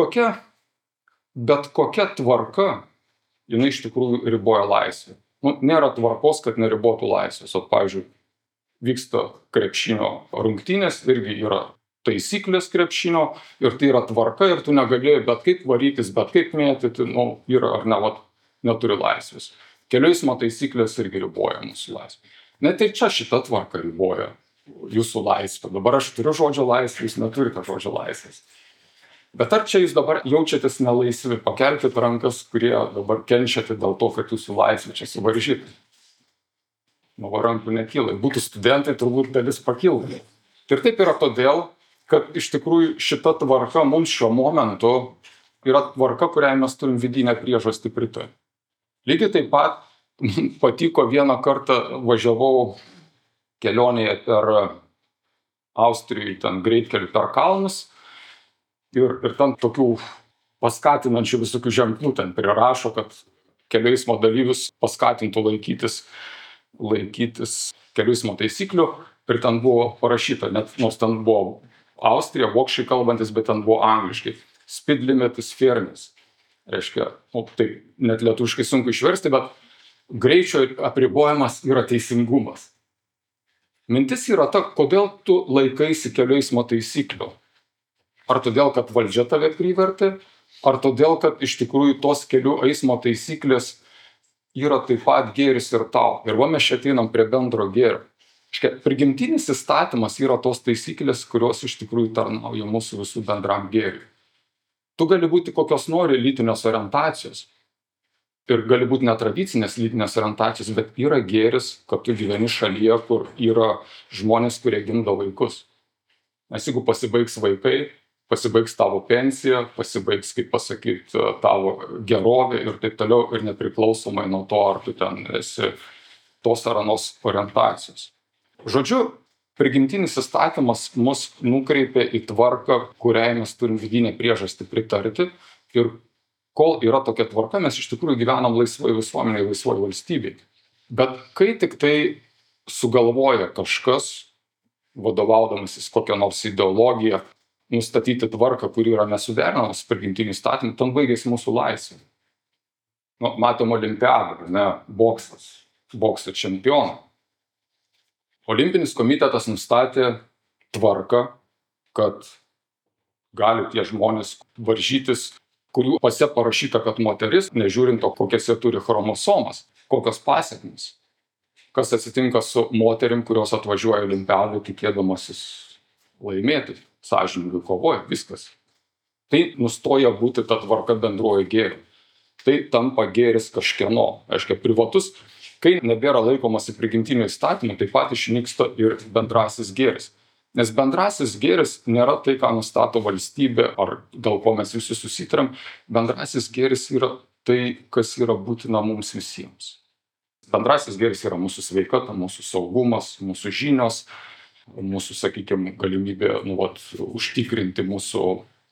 Speaker 2: kokia tvarka, jinai iš tikrųjų riboja laisvę. Nėra tvarkos, kad neribotų laisvės. O pavyzdžiui, vyksta krepšinio rungtynės, irgi yra taisyklės krepšinio ir tai yra tvarka ir tu negalėjai bet kaip varytis, bet kaip mėtyti, yra ar ne, neturi laisvės. Kelių eismo taisyklės irgi riboja mūsų laisvę. Net ir čia šita tvarka riboja jūsų laisvę. Dabar aš turiu žodžio laisvę, jūs neturite žodžio laisvės. Bet ar čia jūs dabar jaučiatės nelaisvi? Pakelkit rankas, kurie dabar kenčiate dėl to, kad jūsų laisvė čia suvaržyta. Rankų nekyla. Būtų studentai, turbūt dalis pakiltų. Ir taip yra todėl, kad iš tikrųjų šita tvarka mums šiuo momentu yra tvarka, kuriai mes turim vidinę priežastį pritarti. Lygiai taip pat patiko vieną kartą važiavau kelionėje per Austrijų, ten greitkeliu per kalnus ir ten tokių paskatinančių visokių ženklų ten prirašo, kad kelių eismo dalyvius paskatintų laikytis kelių eismo taisyklių ir ten buvo parašyta, net nors ten buvo Austrija, vokiečiai kalbantis, bet ten buvo angliškai. Speed limit is fairness. Reiškia, taip net lietuviškai sunku išversti, bet greičio apribojimas yra teisingumas. Mintis yra ta, kodėl tu laikaisi kelių eismo taisyklių. Ar todėl, kad valdžia tave privertė, ar todėl, kad iš tikrųjų tos kelių eismo taisyklės yra taip pat gėris ir tau. Ir mes čia ateinam prie bendro gėrio. Prigimtinis įstatymas yra tos taisyklės, kurios iš tikrųjų tarnauja mūsų visų bendram gėriui. Tu gali būti kokios nori lytinės orientacijos ir gali būti netradicinės lytinės orientacijos, bet yra gėris, kad tu gyveni šalyje, kur yra žmonės, kurie gimdo vaikus. Nes jeigu pasibaigs vaikai, pasibaigs tavo pensija, pasibaigs, kaip pasakyti, tavo gerovė ir taip toliau, ir nepriklausomai nuo to, ar tu ten esi tos ar anos orientacijos. Žodžiu, prigimtinis įstatymas mus nukreipia į tvarką, kuriai mes turim vidinę priežastį pritarti. Ir kol yra tokia tvarka, mes iš tikrųjų gyvenam laisvai visuomenėje, laisvai valstybėje. Bet kai tik tai sugalvoja kažkas, vadovaudamasis kokią nors ideologiją, nustatyti tvarką, kuri yra nesuderinama su prigimtiniu įstatymu, ten baigėsi mūsų laisvė. Matėm olimpiadą, bokso čempioną. Olimpinis komitetas nustatė tvarką, kad gali tie žmonės varžytis, kurių pase parašyta, kad moteris, nežiūrint to, kokias jie turi chromosomas, kokios pasekmės. Kas atsitinka su moterim, kurios atvažiuoja į olimpiadą tikėdamasis laimėti, sąžiningai kovoja, viskas. Tai nustoja būti ta tvarka bendroji gėriu. Tai tampa gėris kažkieno, aiškiai privatus. Kai nebėra laikomasi prigimtinio įstatymo, taip pat išnyksta ir bendrasis gėris. Nes bendrasis gėris nėra tai, ką nustato valstybė, ar dėl ko mes visi susitarėm. Bendrasis gėris yra tai, kas yra būtina mums visiems. Bendrasis gėris yra mūsų sveikata, mūsų saugumas, mūsų žinios, mūsų, sakykime, galimybė užtikrinti mūsų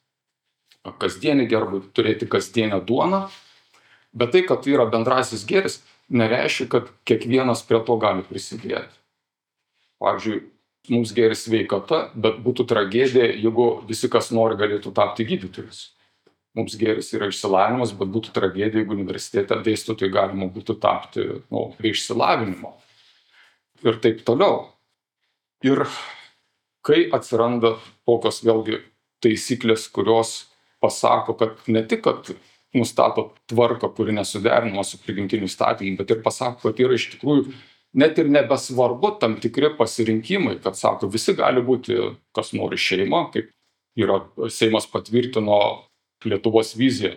Speaker 2: kasdienį gerbūvį, turėti kasdienę duoną. Bet tai, kad tai yra bendrasis gėris, nereiškia, kad kiekvienas prie to gali prisidėti. Pavyzdžiui, mums gėris sveikata, bet būtų tragedija, jeigu visi, kas nori, galėtų tapti gydytojais. Mums gėris yra išsilavinimas, bet būtų tragedija, jeigu universitete dėstytojai galima būtų tapti be išsilavinimo. Ir taip toliau. Ir kai atsiranda tokios vėlgi taisyklės, kurios pasako, kad ne tik, kad nustato tvarką, kuri nesuderinama su prigimtiniu įstatymu, bet ir pasako, kad yra iš tikrųjų net ir nebesvarbu tam tikri pasirinkimai, kad sako, visi gali būti, kas nori šeima, kaip yra Seimas patvirtino Lietuvos viziją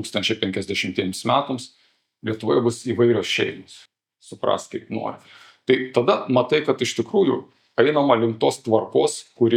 Speaker 2: 2050 metams, Lietuvoje bus įvairios šeimos, supras kaip nori. Tai tada matai, kad iš tikrųjų einama link tos tvarkos,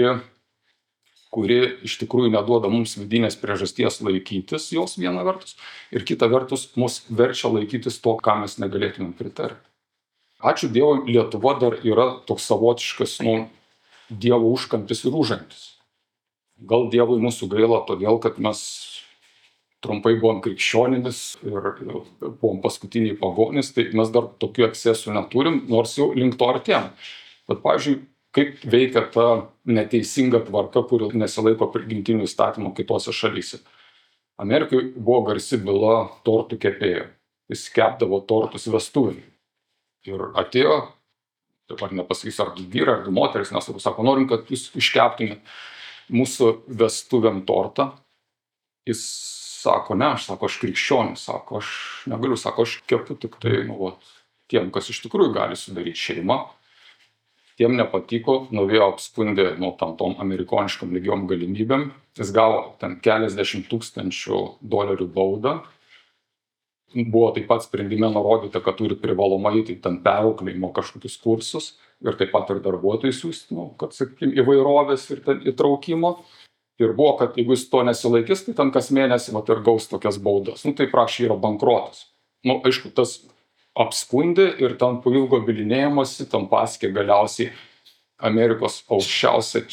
Speaker 2: kuri iš tikrųjų neduoda mums vidinės priežasties laikytis jos viena vertus ir kita vertus mus verčia laikytis to, ką mes negalėtume pritarti. Ačiū Dievui, Lietuva dar yra toks savotiškas Dievo užkampis ir užantis. Gal Dievui mūsų gaila todėl, kad mes trumpai buvom krikščionimis ir buvom paskutiniai pagonys, tai mes dar tokių ekscesų neturim, nors jau link to artėjom. Bet, pavyzdžiui, kaip veikia ta neteisinga tvarka, kuri nesilaiko prigimtinių įstatymų kitose šalyse. Amerikoje buvo garsi byla tortų kepėjo. Jis kepdavo tortus vestuvėm. Ir atėjo, dabar nepasakysiu, ar du vyrai, ar du moteris, nes sako, norim, kad jūs iškeptumėt mūsų vestuvėm tortą. Jis sako, ne, aš krikščionis, sako, aš negaliu, sako, aš kepu tik tai, tiem, kas iš tikrųjų gali sudaryti šeimą. Tiem nepatiko, nuėjo apskundė tom amerikoniškam lygiom galimybėm. Jis gavo ten keliasdešimt $1000 baudą. Buvo taip pat sprendime nurodyta, kad turi privalomai eiti ten perauklėjimo kažkokius kursus ir taip pat ir darbuotojus siųsti, kad, sakykime, įvairovės ir ten įtraukimo. Ir buvo, kad jeigu jis to nesilaikys, tai ten kas mėnesį ir gaus tokias baudas. Tai prašė yra bankrotas. Aišku, tas apskundė ir ten po ilgo bylinėjimosi ten paskė galiausiai Amerikos aukščiausią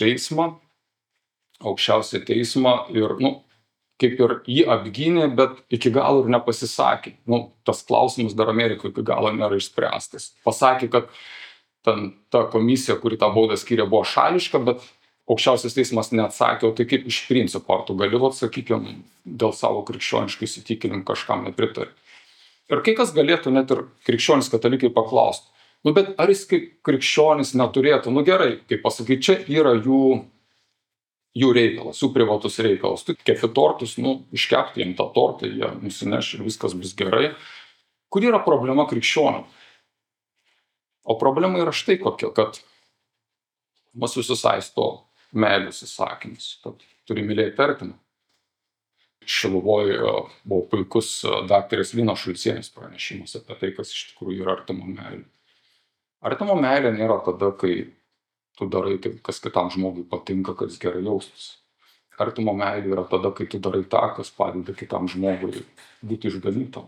Speaker 2: teismą ir, kaip ir jį apgynė, bet iki galo ir nepasisakė. Tas klausimas dar Amerikoje iki galo nėra išspręstas. Pasakė, kad ta komisija, kuri tą baudą skyrė, buvo šališka, bet aukščiausias teismas neatsakė, o tai kaip iš principo, ar tu gali, sakykime, dėl savo krikščioniškų įsitikinimų kažkam nepritarti. Ir kai kas galėtų net ir krikščionis katalikai paklausti, bet ar jis kaip krikščionis neturėtų, gerai, kaip pasakyti, čia yra jų reikalas, jų privatus reikalas. Tu kepi tortus, iškepti jiem tą tortą, jie nusineš ir viskas bus gerai. Kur yra problema krikščionių? O problema yra štai kokia, kad mus susisaisto meilės įsakymas, kad turi mylėti artimą. Šiluvoje buvo puikus daktarės Linos Šulcienės pranešimas apie tai, kas iš tikrųjų yra artimo meilė. Artimo meilė nėra tada, kai tu darai tai, kas kitam žmogui patinka, kad jis gerai jaustųsi. Artimo meilė yra tada, kai tu darai tą, kas padeda kitam žmogui būti išganytam.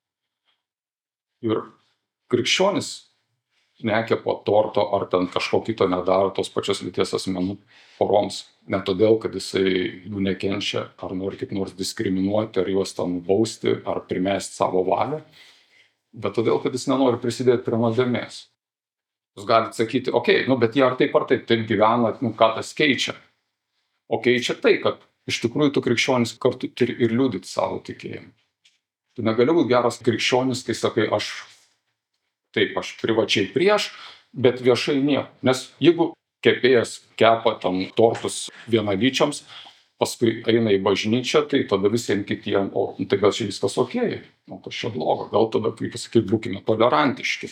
Speaker 2: Ir krikščionis nekepa torto ar ten kažko kito nedaro tos pačios lyties asmenų poroms, ne todėl, kad jisai jų nekenčia, ar nori kaip nors diskriminuoti, ar juos ten bausti, ar primesti savo valią, bet todėl, kad jis nenori prisidėti prie nuodėmės. Jūs galite sakyti, bet jie ar taip gyvena, ką tas keičia? O keičia tai, kad iš tikrųjų tu krikščionis kartu turi ir liudyti savo tikėjimą. Tu negali būti geras krikščionis, kai sakai, aš privačiai prieš, bet viešai nieko. Nes jeigu kepėjas kepa tam tortus vienalyčiams, paskui eina į bažnyčią, tai tada visiems kitiems, tai gal čia viskas okei, kas čia blogo, gal tada, kaip pasakyti, būkime tolerantiški.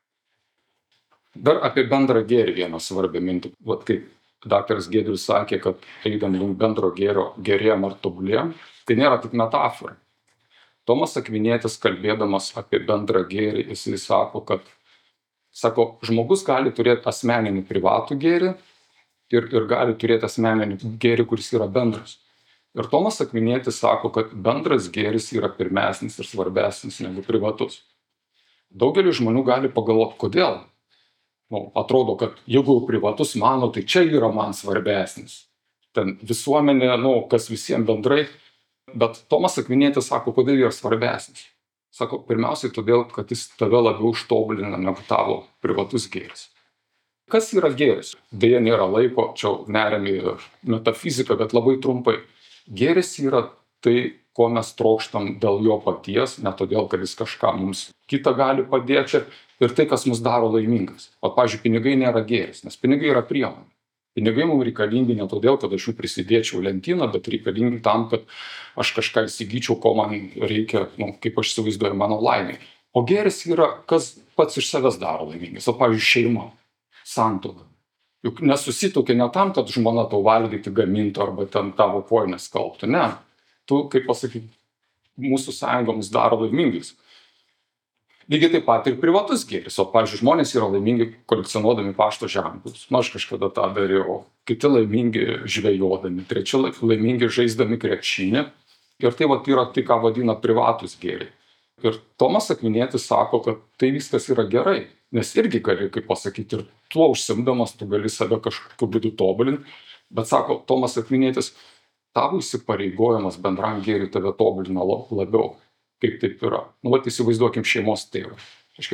Speaker 2: Dar apie bendrą gėrį vieną svarbią mintį. Kaip daktaras Giedrius sakė, kad eidami link bendro gėrio gerėjam ar tobulėjam, tai nėra tik metafora. Tomas Akvinietis, kalbėdamas apie bendrą gėrį, jisai sako, kad žmogus gali turėti asmeninį privatų gėrį ir gali turėti asmeninį gėrį, kuris yra bendras. Ir Tomas Akvinietis sako, kad bendras gėris yra pirmesnis ir svarbesnis negu privatus. Daugelis žmonių gali pagalvoti, kodėl. Atrodo, kad jeigu privatus mano, tai čia yra man svarbesnis. Ten visuomenė, kas visiems bendrai. Bet Tomas Akvinietis sako, kodėl yra svarbesnis. Sako, pirmiausiai todėl, kad jis tave labiau ištobulina negu tavo privatus gėris. Kas yra gėris? Deja, nėra laiko, čia neriam į metafiziką, bet labai trumpai. Gėris yra tai, ko mes trokštam dėl jo paties, ne todėl, kad jis kažką mums kitą gali padėti, ir tai, kas mus daro laimingas. Pavyzdžiui, pinigai nėra gėris, nes pinigai yra priemonė. Pinigai mums reikalingi ne todėl, kad aš jų prisidėčiau lentyną, bet reikalingi tam, kad aš kažką įsigyčiau, ko man reikia, kaip aš įsivaizduoju, mano laimei. O gėris yra, kas pats iš savęs daro laimingas. Pavyzdžiui, šeima, santuoka. Juk nesusituokia ne tam, kad žmona tau valgyti gamintų arba ten tavo kojines skalbtų. Ne. Tu, kaip pasakyti, mūsų sąjunga mus daro laimingais. Lygiai taip pat ir privatus gėris. O, pavyzdžiui, žmonės yra laimingi kolekcionuodami pašto ženklus. Aš kažkada tą dariau. Kiti laimingi žvejodami, treči laimingi žaisdami krepšinį. Ir tai yra tai, ką vadina privatus gėriai. Ir Tomas Akvinietis sako, kad tai viskas yra gerai. Nes irgi gali, kaip pasakyti, ir tuo užsimdamas tu gali save kažkokiu būdu tobulinti. Bet sako Tomas Akvinietis, tavo įsipareigojimas bendram gėriui tave tobulina labiau. Kaip taip yra. Įsivaizduokim šeimos tėvą.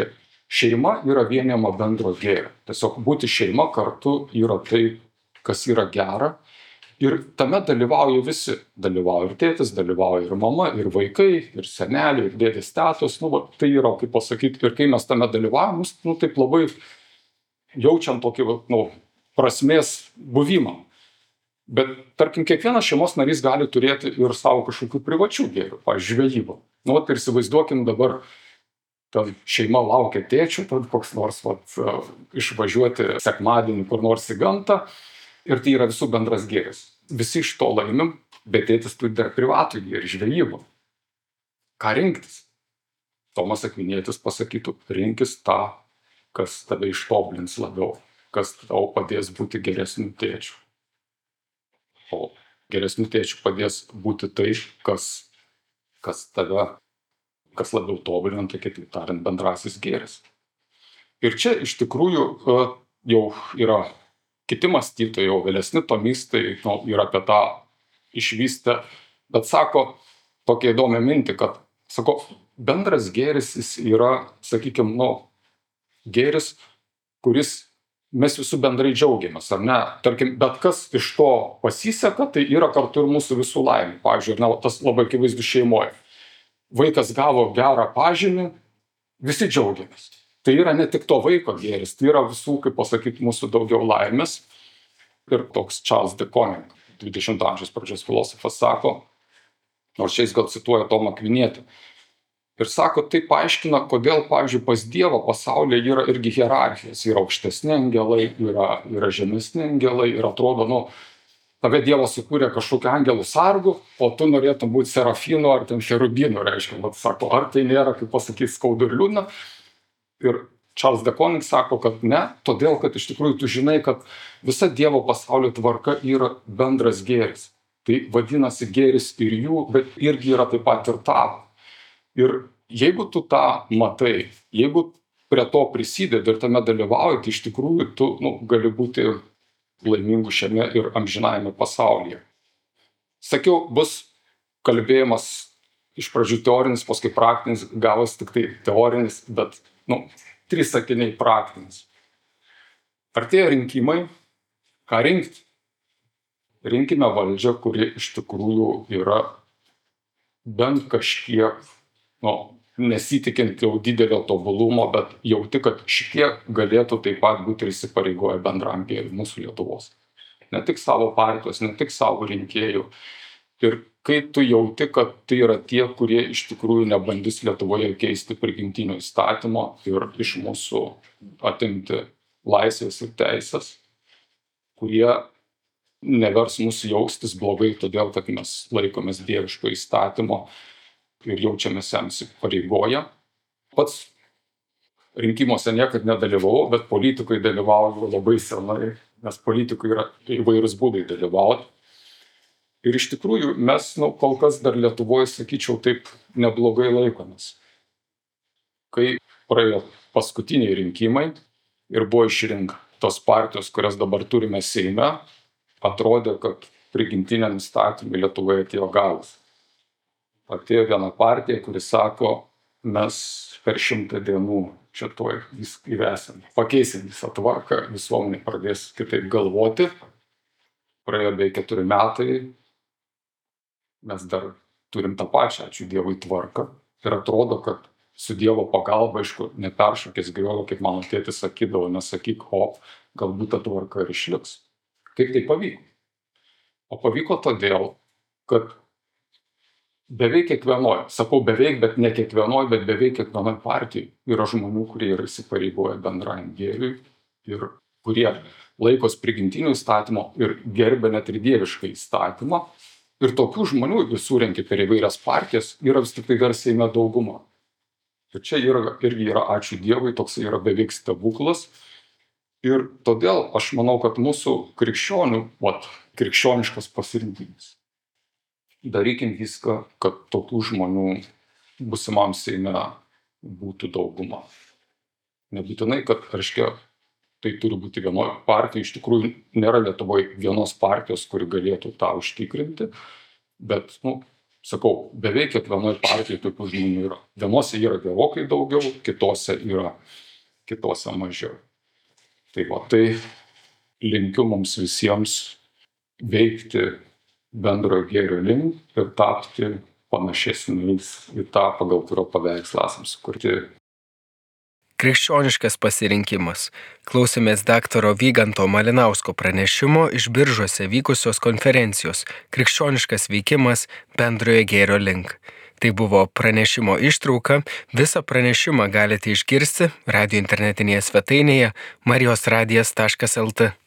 Speaker 2: Šeima yra vienijama bendro gėrio. Tiesiog būti šeima kartu yra tai, kas yra gera. Ir tame dalyvauja visi. Dalyvauja ir tėtis, dalyvauja ir mama, ir vaikai, ir seneliai, ir dėdės tetos. Tai yra, kaip pasakyti, ir kai mes tame dalyvaujam, taip labai jaučiam tokį prasmės buvimą. Bet, tarkim, kiekvienas šeimos narys gali turėti ir savo kažkokių privačių gėrių, pavyzdžiui, žvejybą. Ir įsivaizduokim dabar, šeima laukia tėčių, tad koks nors išvažiuoti sekmadienį kur nors į gamtą, ir tai yra visų bendras gėris. Visi iš to laimim, bet tėtis turi dar privatų gėrį, žvejybą. Ką rinktis? Tomas Akvinietis pasakytų, rinkis tą, kas tave ištobulins labiau, kas tau padės būti geresniu tėčiu. O geresniu tėčiu padės būti tai, kas tave, kas labiau tobulina, tai kitaip tariant, bendrasis gėris. Ir čia iš tikrųjų jau yra kiti mąstytojai, jau vėlesni tomistai yra apie tą išvystę, bet sako tokią įdomią mintį, kad sako, bendras gėris jis yra, sakykime, gėris, kuris mes visų bendrai džiaugiamės, ar ne? Tarkim, bet kas iš to pasiseka, tai yra kartu ir mūsų visų laimė. Pavyzdžiui, tas labai akivaizdu šeimoje. Vaikas gavo gerą pažymį, visi džiaugiamės. Tai yra ne tik to vaiko gėris, tai yra visų, kaip pasakyti, mūsų daugiau laimės. Ir toks Charles de Koning, 20 amžiaus pradžios filosofas, sako, nors čia jis gal cituoja Tomą Akvinietį, ir sako, tai paaiškina, kodėl, pavyzdžiui, pas Dievą pasaulyje yra irgi hierarchijos. Yra aukštesni angelai, yra žemesni angelai, ir atrodo, tave Dievas sukūrė kažkokiu angelų sargu, o tu norėtum būti serafinu ar ten cherubinu, reiškia. Sako, ar tai nėra, kaip pasakyti, skaudu ir liūdna? Ir Charles de Koning sako, kad ne, todėl, kad iš tikrųjų tu žinai, kad visa Dievo pasaulio tvarka yra bendras gėris. Tai vadinasi gėris ir jų, bet irgi yra taip pat ir tavo. Ir jeigu tu tą matai, jeigu prie to prisidedi ir tame dalyvauji, tai iš tikrųjų tu gali būti laimingu šiame ir amžinajame pasaulyje. Sakiau, bus kalbėjimas iš pradžių teorinis, paskui praktinis, gavas tik tai teorinis, bet 3 sakiniai praktinis. Artėja rinkimai, ką rinkti? Rinkime valdžią, kuri iš tikrųjų yra bent kažkiek, nesitikint jau didelio tobulumo, bet jauti, kad šiek galėtų taip pat būti įsipareigoję bendram gėriui mūsų Lietuvos. Ne tik savo partijos, ne tik savo rinkėjų. Ir kai tu jauti, kad tai yra tie, kurie iš tikrųjų nebandys Lietuvoje keisti prigimtinio įstatymo ir iš mūsų atimti laisvės ir teisės, kurie nevers mūsų jaustis blogai, todėl kad mes laikomės dieviško įstatymo ir jaučiamės jam įsipareigoję. Pats rinkimuose niekad nedalyvavau, bet politikai dalyvauja labai senai, nes politikui yra įvairūs būdai dalyvauti. Ir iš tikrųjų mes kol kas dar Lietuvoje, sakyčiau, taip neblogai laikomės. Kai praėjo paskutiniai rinkimai ir buvo išrinktos partijos, kurias dabar turime Seime, atrodė, kad prigimtiniam įstatymui Lietuvoje atėjo galas. Atėjo viena partija, kuri sako, mes per 100 dienų šitoj įvesim, pakeisim visą tvarką, visuomenė pradės kitaip galvoti. Praėjo beveik 4 metai, mes dar turim tą pačią, ačiū Dievui, tvarką. Ir atrodo, kad su Dievo pagalba, aišku, neperšokės griovio, kaip mano tėtis sakydavo, nesakyk, o galbūt ta tvarka ir išliks. Kaip tai pavyko? O pavyko todėl, kad beveik kiekvienoj, sakau beveik, bet ne kiekvienoj, bet beveik kiekvienoj partijai yra žmonių, kurie yra įsipareigoję bendrajam gėriui ir kurie laikos prigimtinio įstatymo ir gerbia net ir dievišką įstatymą. Ir tokių žmonių surenki per įvairias partijas yra vis tik tai dar Seime dauguma. Ir čia irgi yra, ačiū Dievui, toks yra beveik stebuklas. Ir todėl aš manau, kad mūsų krikščioniškas pasirinkimas. Darykim viską, kad tokių žmonių būsimam Seime būtų dauguma. Nebūtinai, kad, reiškia, tai turi būti vienoje partijoje. Iš tikrųjų, nėra Lietuvoje vienos partijos, kuri galėtų tą užtikrinti. Bet, sakau, beveik kiekvienoje partijoje tokių žmonių yra. Vienose yra gerokai daugiau, kitose yra kitose mažiau. Tai linkiu mums visiems veikti bendrojo gėrio link ir tapti panašesniais į tą, pagal kurio paveikslą esam sukurti.
Speaker 1: Krikščioniškas pasirinkimas. Klausėmės daktaro Vyganto Malinausko pranešimo iš Biržuose vykusios konferencijos Krikščioniškas veikimas bendrojo gėrio link. Tai buvo pranešimo ištrauka. Visą pranešimą galite išgirsti radio internetinėje svetainėje marijosradijas.lt.